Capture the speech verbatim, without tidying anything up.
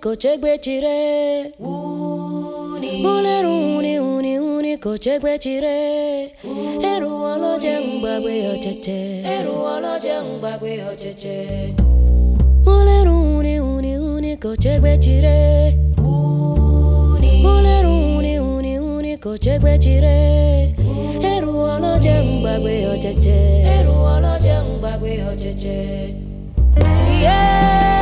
kochegbe chire. Moleru uni uni uni kochegbe chire. Eru oloje mbagwe ocheche. Eru oloje mbagwe ocheche. Moleru uni uni uni kochegbe chire. Moleru uni uni uni kochegbe chire. Eru oloje mbagwe ocheche. Eru oloje mbagwe ocheche. Yeah.